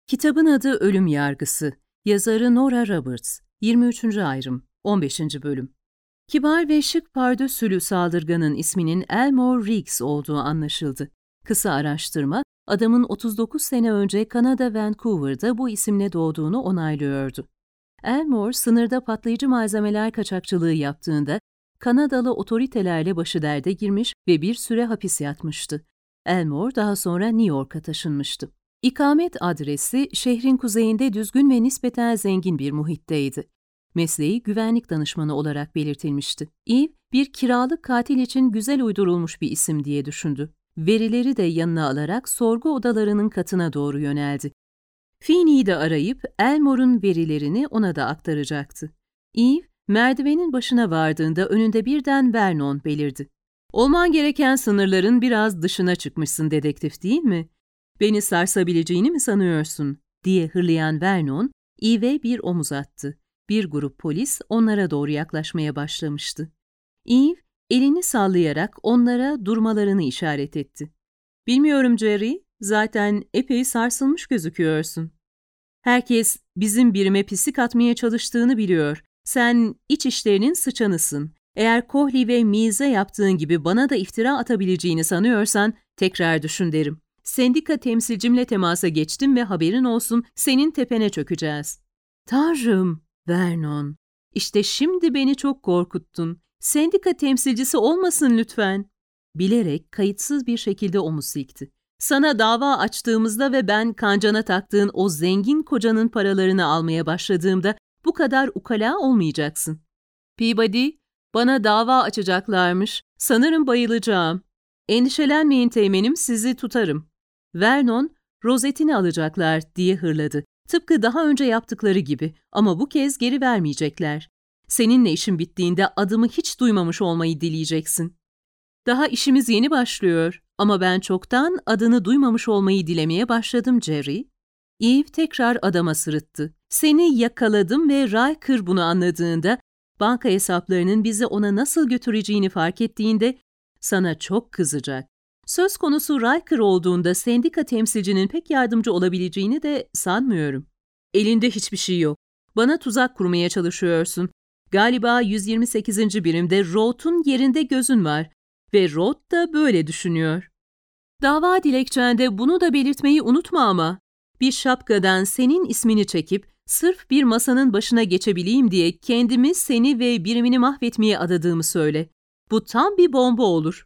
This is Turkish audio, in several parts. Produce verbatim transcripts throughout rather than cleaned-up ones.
Kitabın adı Ölüm Yargısı. Yazarı Nora Roberts. yirmi üçüncü ayrım. on beşinci bölüm. Kibar ve şık pardösülü saldırganın isminin Elmore Riggs olduğu anlaşıldı. Kısa araştırma, adamın otuz dokuz sene önce Kanada Vancouver'da bu isimle doğduğunu onaylıyordu. Elmore, sınırda patlayıcı malzemeler kaçakçılığı yaptığında Kanadalı otoritelerle başı derde girmiş ve bir süre hapis yatmıştı. Elmore daha sonra New York'a taşınmıştı. İkamet adresi şehrin kuzeyinde düzgün ve nispeten zengin bir muhitteydi. Mesleği güvenlik danışmanı olarak belirtilmişti. Eve, bir kiralık katil için güzel uydurulmuş bir isim diye düşündü. Verileri de yanına alarak sorgu odalarının katına doğru yöneldi. Feeney'i de arayıp Elmore'un verilerini ona da aktaracaktı. Eve, merdivenin başına vardığında önünde birden Vernon belirdi. "Olman gereken sınırların biraz dışına çıkmışsın dedektif, değil mi? Beni sarsabileceğini mi sanıyorsun?" diye hırlayan Vernon, Eve'e bir omuz attı. Bir grup polis onlara doğru yaklaşmaya başlamıştı. Eve, elini sallayarak onlara durmalarını işaret etti. "Bilmiyorum Jerry, zaten epey sarsılmış gözüküyorsun. Herkes bizim birime pislik atmaya çalıştığını biliyor. Sen iç işlerinin sıçanısın. Eğer Cohley ve Mills'e yaptığın gibi bana da iftira atabileceğini sanıyorsan tekrar düşün derim. Sendika temsilcimle temasa geçtim ve haberin olsun, senin tepene çökeceğiz." "Tanrım, Vernon, işte şimdi beni çok korkuttun. Sendika temsilcisi olmasın lütfen." Bilerek kayıtsız bir şekilde omuz silkti. "Sana dava açtığımızda ve ben kancana taktığın o zengin kocanın paralarını almaya başladığımda bu kadar ukala olmayacaksın." "Peabody, bana dava açacaklarmış. Sanırım bayılacağım." "Endişelenmeyin teğmenim, sizi tutarım." Vernon, "Rozetini alacaklar," diye hırladı. "Tıpkı daha önce yaptıkları gibi, ama bu kez geri vermeyecekler. Seninle işin bittiğinde adımı hiç duymamış olmayı dileyeceksin." "Daha işimiz yeni başlıyor ama ben çoktan adını duymamış olmayı dilemeye başladım Jerry." Eve tekrar adama sırıttı. "Seni yakaladım ve Riker bunu anladığında, banka hesaplarının bizi ona nasıl götüreceğini fark ettiğinde sana çok kızacak. Söz konusu Riker olduğunda sendika temsilcinin pek yardımcı olabileceğini de sanmıyorum. Elinde hiçbir şey yok. Bana tuzak kurmaya çalışıyorsun. Galiba yüz yirmi sekizinci birimde Roth'un yerinde gözün var ve Roth da böyle düşünüyor. Dava dilekçende bunu da belirtmeyi unutma ama. Bir şapkadan senin ismini çekip sırf bir masanın başına geçebileyim diye kendimi, seni ve birimini mahvetmeye adadığımı söyle. Bu tam bir bomba olur."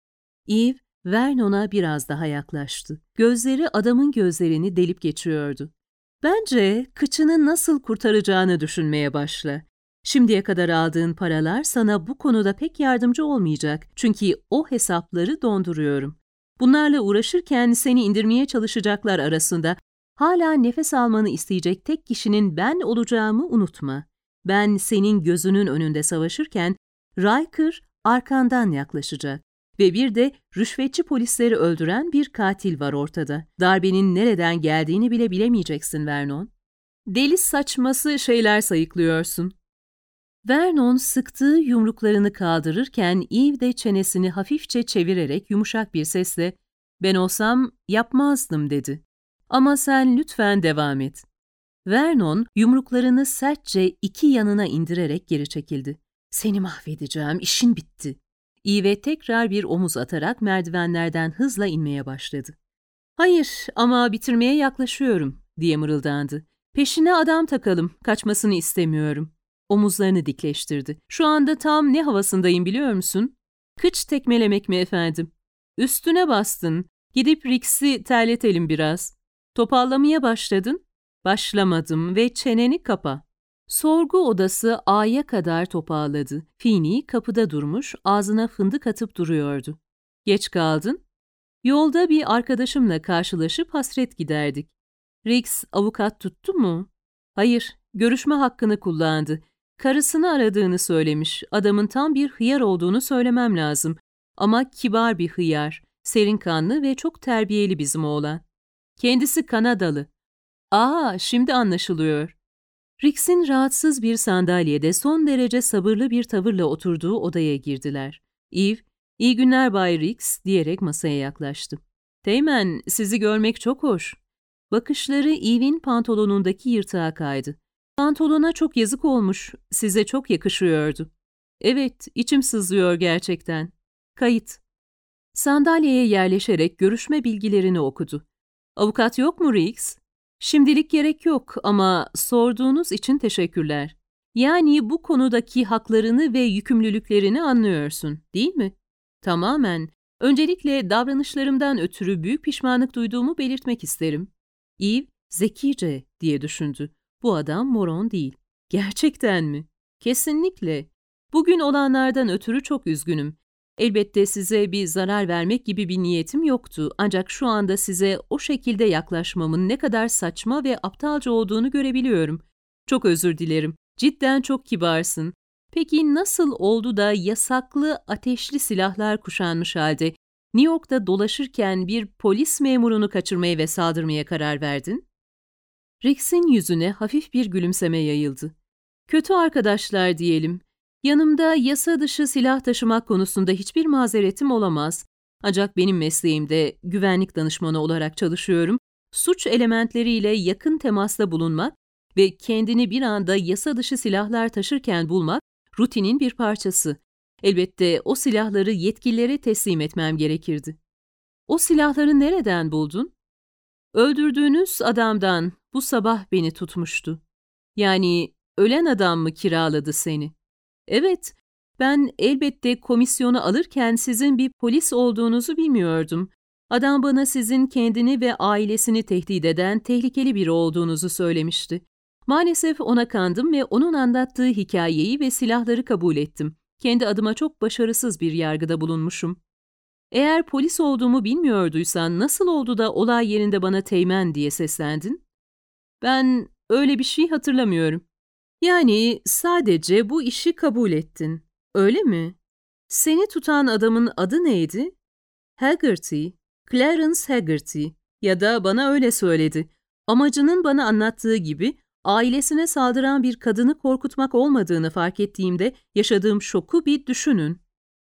Eve, Vernon'a biraz daha yaklaştı. Gözleri adamın gözlerini delip geçiyordu. "Bence kıçını nasıl kurtaracağını düşünmeye başla. Şimdiye kadar aldığın paralar sana bu konuda pek yardımcı olmayacak. Çünkü o hesapları donduruyorum. Bunlarla uğraşırken seni indirmeye çalışacaklar arasında hala nefes almanı isteyecek tek kişinin ben olacağımı unutma. Ben senin gözünün önünde savaşırken Riker arkandan yaklaşacak. Ve bir de rüşvetçi polisleri öldüren bir katil var ortada. Darbenin nereden geldiğini bile bilemeyeceksin Vernon. Deli saçması şeyler sayıklıyorsun." Vernon sıktığı yumruklarını kaldırırken Eve de çenesini hafifçe çevirerek yumuşak bir sesle "Ben olsam yapmazdım," dedi. "Ama sen lütfen devam et." Vernon yumruklarını sertçe iki yanına indirerek geri çekildi. "Seni mahvedeceğim, işin bitti." Eve tekrar bir omuz atarak merdivenlerden hızla inmeye başladı. "Hayır, ama bitirmeye yaklaşıyorum," diye mırıldandı. "Peşine adam takalım, kaçmasını istemiyorum." Omuzlarını dikleştirdi. "Şu anda tam ne havasındayım biliyor musun? Kıç tekmelemek mi efendim? Üstüne bastın. Gidip Riggs'i terletelim biraz. Topallamaya başladın." "Başlamadım ve çeneni kapa." Sorgu odası A'ya kadar toparladı. Feeney kapıda durmuş, ağzına fındık atıp duruyordu. "Geç kaldın." "Yolda bir arkadaşımla karşılaşıp hasret giderdik." "Riggs avukat tuttu mu?" "Hayır, görüşme hakkını kullandı. Karısını aradığını söylemiş. Adamın tam bir hıyar olduğunu söylemem lazım. Ama kibar bir hıyar, serin kanlı ve çok terbiyeli bizim oğlan. Kendisi Kanadalı." "Aa, şimdi anlaşılıyor." Riggs'in rahatsız bir sandalyede son derece sabırlı bir tavırla oturduğu odaya girdiler. Eve, "İyi günler Bay Riggs," diyerek masaya yaklaştı. "Teğmen, sizi görmek çok hoş." Bakışları Eve'in pantolonundaki yırtığa kaydı. Pantolona çok yazık olmuş, size çok yakışıyordu. Evet, içim sızlıyor gerçekten. Kayıt. Sandalyeye yerleşerek görüşme bilgilerini okudu. Avukat yok mu Riggs? Şimdilik gerek yok ama sorduğunuz için teşekkürler. Yani bu konudaki haklarını ve yükümlülüklerini anlıyorsun, değil mi? Tamamen. Öncelikle davranışlarımdan ötürü büyük pişmanlık duyduğumu belirtmek isterim. Eve, zekice diye düşündü. Bu adam moron değil. Gerçekten mi? Kesinlikle. Bugün olanlardan ötürü çok üzgünüm. Elbette size bir zarar vermek gibi bir niyetim yoktu. Ancak şu anda size o şekilde yaklaşmamın ne kadar saçma ve aptalca olduğunu görebiliyorum. Çok özür dilerim. Cidden çok kibarsın. Peki nasıl oldu da yasaklı ateşli silahlar kuşanmış halde New York'ta dolaşırken bir polis memurunu kaçırmaya ve saldırmaya karar verdin? Riggs'in yüzüne hafif bir gülümseme yayıldı. Kötü arkadaşlar diyelim. Yanımda yasa dışı silah taşımak konusunda hiçbir mazeretim olamaz. Ancak benim mesleğimde güvenlik danışmanı olarak çalışıyorum. Suç elementleriyle yakın temasta bulunmak ve kendini bir anda yasa dışı silahlar taşırken bulmak rutinin bir parçası. Elbette o silahları yetkililere teslim etmem gerekirdi. O silahları nereden buldun? Öldürdüğünüz adamdan bu sabah beni tutmuştu. Yani ölen adam mı kiraladı seni? Evet, ben elbette komisyonu alırken sizin bir polis olduğunuzu bilmiyordum. Adam bana sizin kendini ve ailesini tehdit eden tehlikeli biri olduğunuzu söylemişti. Maalesef ona kandım ve onun anlattığı hikayeyi ve silahları kabul ettim. Kendi adıma çok başarısız bir yargıda bulunmuşum. Eğer polis olduğumu bilmiyorduysan nasıl oldu da olay yerinde bana teğmen diye seslendin? Ben öyle bir şey hatırlamıyorum. Yani sadece bu işi kabul ettin, öyle mi? Seni tutan adamın adı neydi? Haggerty, Clarence Haggerty ya da bana öyle söyledi. Amacının bana anlattığı gibi ailesine saldıran bir kadını korkutmak olmadığını fark ettiğimde yaşadığım şoku bir düşünün.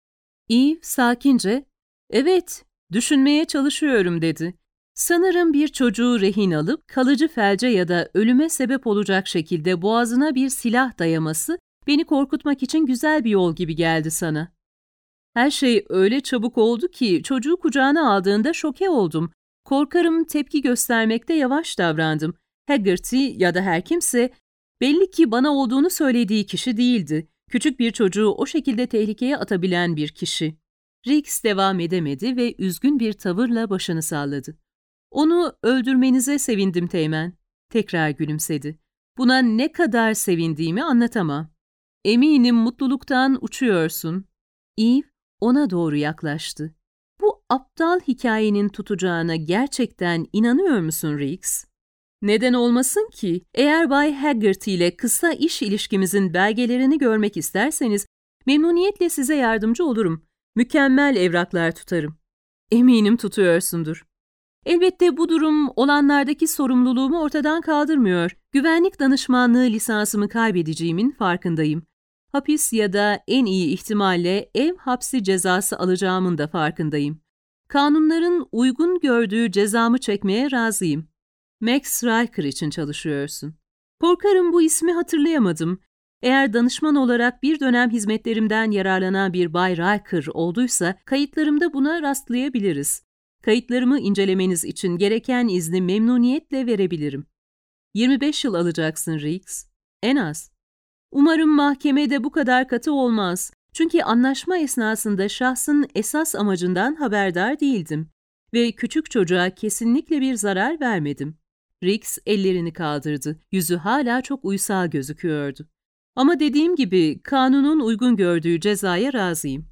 Eve sakince, "Evet, düşünmeye çalışıyorum." dedi. Sanırım bir çocuğu rehin alıp kalıcı felce ya da ölüme sebep olacak şekilde boğazına bir silah dayaması beni korkutmak için güzel bir yol gibi geldi sana. Her şey öyle çabuk oldu ki çocuğu kucağına aldığında şoke oldum. Korkarım tepki göstermekte yavaş davrandım. Haggerty ya da her kimse belli ki bana olduğunu söylediği kişi değildi. Küçük bir çocuğu o şekilde tehlikeye atabilen bir kişi. Riggs devam edemedi ve üzgün bir tavırla başını salladı. Onu öldürmenize sevindim Teğmen. Tekrar gülümsedi. Buna ne kadar sevindiğimi anlatamam. Eminim mutluluktan uçuyorsun. Eve ona doğru yaklaştı. Bu aptal hikayenin tutacağına gerçekten inanıyor musun Riggs? Neden olmasın ki? Eğer Bay Haggerty ile kısa iş ilişkimizin belgelerini görmek isterseniz memnuniyetle size yardımcı olurum. Mükemmel evraklar tutarım. Eminim tutuyorsundur. Elbette bu durum olanlardaki sorumluluğumu ortadan kaldırmıyor. Güvenlik danışmanlığı lisansımı kaybedeceğimin farkındayım. Hapis ya da en iyi ihtimalle ev hapsi cezası alacağımın da farkındayım. Kanunların uygun gördüğü cezamı çekmeye razıyım. Max Riker için çalışıyorsun. Korkarım bu ismi hatırlayamadım. Eğer danışman olarak bir dönem hizmetlerimden yararlanan bir Bay Riker olduysa kayıtlarımda buna rastlayabiliriz. Kayıtlarımı incelemeniz için gereken izni memnuniyetle verebilirim. yirmi beş yıl alacaksın Riggs. En az. Umarım mahkemede bu kadar katı olmaz. Çünkü anlaşma esnasında şahsın esas amacından haberdar değildim. Ve küçük çocuğa kesinlikle bir zarar vermedim. Riggs ellerini kaldırdı. Yüzü hala çok uysal gözüküyordu. Ama dediğim gibi kanunun uygun gördüğü cezaya razıyım.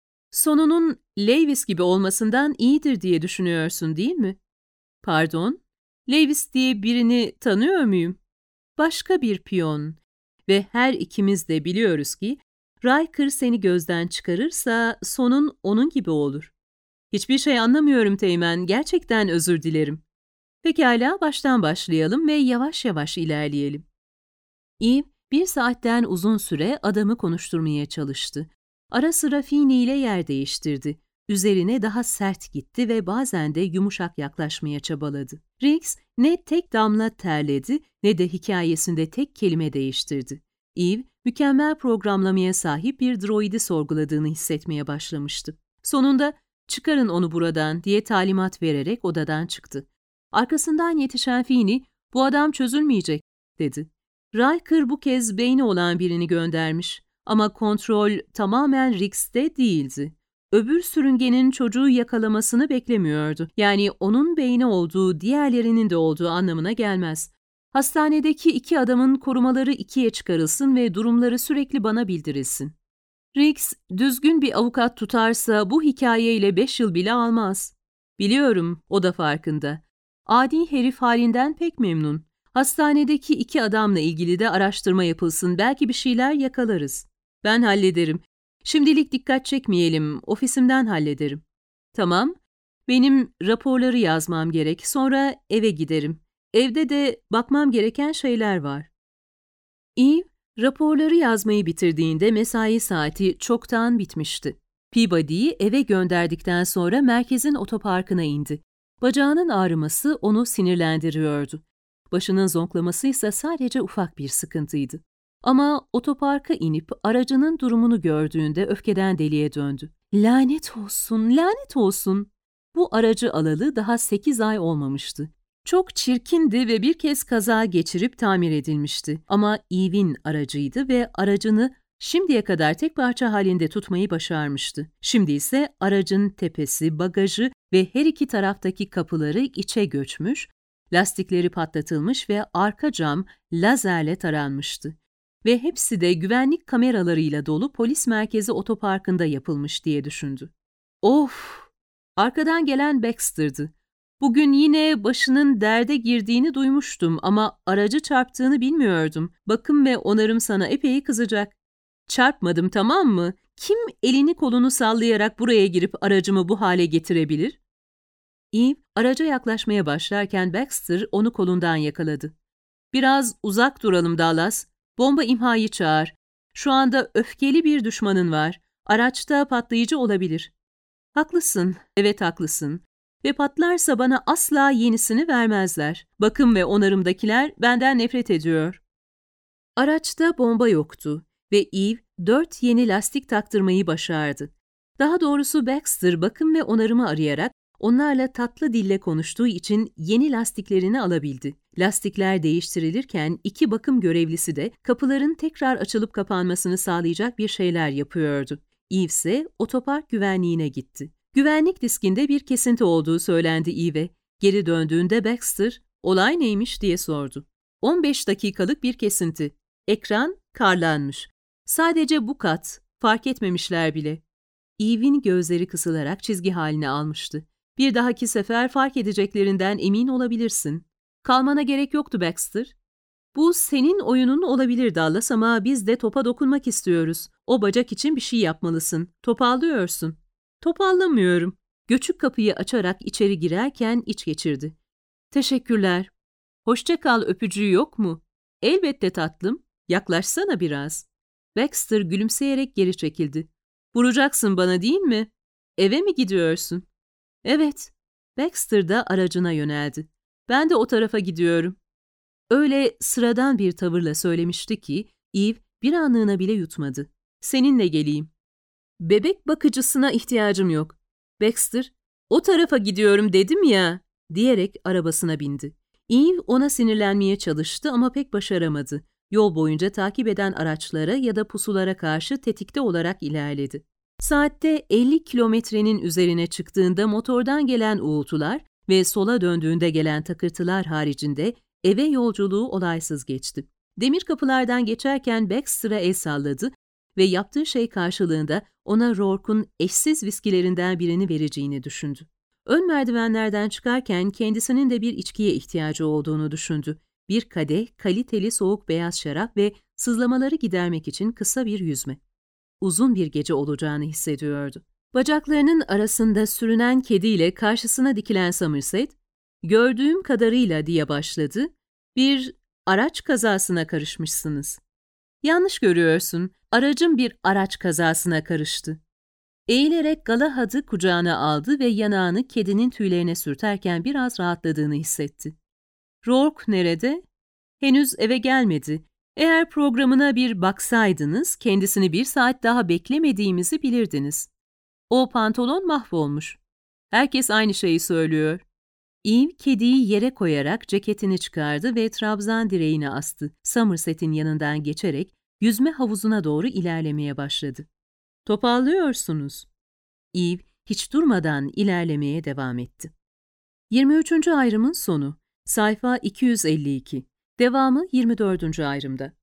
Sonunun Lewis gibi olmasından iyidir diye düşünüyorsun değil mi? Pardon, Lewis diye birini tanıyor muyum? Başka bir piyon. Ve her ikimiz de biliyoruz ki Riker seni gözden çıkarırsa sonun onun gibi olur. Hiçbir şey anlamıyorum Teğmen, gerçekten özür dilerim. Pekala, baştan başlayalım ve yavaş yavaş ilerleyelim. Eve bir saatten uzun süre adamı konuşturmaya çalıştı. Ara sıra Fini ile yer değiştirdi. üzerine daha sert gitti ve bazen de yumuşak yaklaşmaya çabaladı. Riggs ne tek damla terledi ne de hikayesinde tek kelime değiştirdi. Eve, mükemmel programlamaya sahip bir droidi sorguladığını hissetmeye başlamıştı. Sonunda "Çıkarın onu buradan" diye talimat vererek odadan çıktı. Arkasından yetişen Feeney, "Bu adam çözülmeyecek" dedi. Riker bu kez beyni olan birini göndermiş ama kontrol tamamen Riggs'te değildi. Öbür sürüngenin çocuğu yakalamasını beklemiyordu. Yani onun beyni olduğu, diğerlerinin de olduğu anlamına gelmez. Hastanedeki iki adamın korumaları ikiye çıkarılsın ve durumları sürekli bana bildirilsin. Riggs, düzgün bir avukat tutarsa bu hikayeyle beş yıl bile almaz. Biliyorum, o da farkında. Adi herif halinden pek memnun. Hastanedeki iki adamla ilgili de araştırma yapılsın, belki bir şeyler yakalarız. Ben hallederim. Şimdilik dikkat çekmeyelim, ofisimden hallederim. Tamam, benim raporları yazmam gerek, sonra eve giderim. Evde de bakmam gereken şeyler var. Eve, raporları yazmayı bitirdiğinde mesai saati çoktan bitmişti. Peabody'yi eve gönderdikten sonra merkezin otoparkına indi. Bacağının ağrıması onu sinirlendiriyordu. Başının zonklaması ise sadece ufak bir sıkıntıydı. Ama otoparka inip aracının durumunu gördüğünde öfkeden deliye döndü. Lanet olsun, lanet olsun. Bu aracı alalı daha sekiz ay olmamıştı. Çok çirkindi ve bir kez kaza geçirip tamir edilmişti. Ama Eve'in aracıydı ve aracını şimdiye kadar tek parça halinde tutmayı başarmıştı. Şimdi ise aracın tepesi, bagajı ve her iki taraftaki kapıları içe göçmüş, lastikleri patlatılmış ve arka cam lazerle taranmıştı. Ve hepsi de güvenlik kameralarıyla dolu polis merkezi otoparkında yapılmış diye düşündü. Of! Arkadan gelen Baxter'dı. Bugün yine başının derde girdiğini duymuştum ama aracı çarptığını bilmiyordum. Bakım ve onarım sana epey kızacak. Çarpmadım, tamam mı? Kim elini kolunu sallayarak buraya girip aracımı bu hale getirebilir? Eve araca yaklaşmaya başlarken Baxter onu kolundan yakaladı. Biraz uzak duralım Dallas. Bomba imhayı çağır. Şu anda öfkeli bir düşmanın var. Araçta patlayıcı olabilir. Haklısın, evet haklısın. Ve patlarsa bana asla yenisini vermezler. Bakım ve onarımdakiler benden nefret ediyor. Araçta bomba yoktu ve Eve dört yeni lastik taktırmayı başardı. Daha doğrusu Baxter bakım ve onarımı arayarak onlarla tatlı dille konuştuğu için yeni lastiklerini alabildi. Lastikler değiştirilirken iki bakım görevlisi de kapıların tekrar açılıp kapanmasını sağlayacak bir şeyler yapıyordu. Eve ise otopark güvenliğine gitti. Güvenlik diskinde bir kesinti olduğu söylendi Eve'e. Geri döndüğünde Baxter, "Olay neymiş?" diye sordu. on beş dakikalık bir kesinti. Ekran karlanmış. Sadece bu kat, fark etmemişler bile. Eve'in gözleri kısılarak çizgi haline almıştı. "Bir dahaki sefer fark edeceklerinden emin olabilirsin. Kalmana gerek yoktu Baxter. Bu senin oyunun olabilir Dallas ama biz de topa dokunmak istiyoruz. O bacak için bir şey yapmalısın. Topallıyorsun." "Topallamıyorum." Göçük kapıyı açarak içeri girerken iç geçirdi. "Teşekkürler. Hoşça kal öpücüğü yok mu?" "Elbette tatlım. Yaklaşsana biraz." Baxter gülümseyerek geri çekildi. "Vuracaksın bana değil mi? Eve mi gidiyorsun?" "Evet." Baxter da aracına yöneldi. "Ben de o tarafa gidiyorum." Öyle sıradan bir tavırla söylemişti ki Eve bir anlığına bile yutmadı. "Seninle geleyim." "Bebek bakıcısına ihtiyacım yok." Baxter, "O tarafa gidiyorum dedim ya," diyerek arabasına bindi. Eve ona sinirlenmeye çalıştı ama pek başaramadı. Yol boyunca takip eden araçlara ya da pusulara karşı tetikte olarak ilerledi. Saatte elli kilometrenin üzerine çıktığında motordan gelen uğultular ve sola döndüğünde gelen takırtılar haricinde eve yolculuğu olaysız geçti. Demir kapılardan geçerken Baxter'a el salladı ve yaptığı şey karşılığında ona Rourke'un eşsiz viskilerinden birini vereceğini düşündü. Ön merdivenlerden çıkarken kendisinin de bir içkiye ihtiyacı olduğunu düşündü. Bir kadeh, kaliteli soğuk beyaz şarap ve sızlamaları gidermek için kısa bir yüzme. Uzun bir gece olacağını hissediyordu. Bacaklarının arasında sürünen kediyle karşısına dikilen Somerset, "Gördüğüm kadarıyla," diye başladı, "bir araç kazasına karışmışsınız." "Yanlış görüyorsun. Aracım bir araç kazasına karıştı." Eğilerek Galahad'ı kucağına aldı ve yanağını kedinin tüylerine sürterken biraz rahatladığını hissetti. Rourke nerede? Henüz eve gelmedi. Eğer programına bir baksaydınız, kendisini bir saat daha beklemediğimizi bilirdiniz. O pantolon mahvolmuş. Herkes aynı şeyi söylüyor. Eve, kediyi yere koyarak ceketini çıkardı ve trabzan direğine astı. Somerset'in yanından geçerek yüzme havuzuna doğru ilerlemeye başladı. Topallıyorsunuz. Eve, hiç durmadan ilerlemeye devam etti. yirmi üçüncü ayrımın sonu. Sayfa iki yüz elli iki. Devamı yirmi dördüncü ayrımda.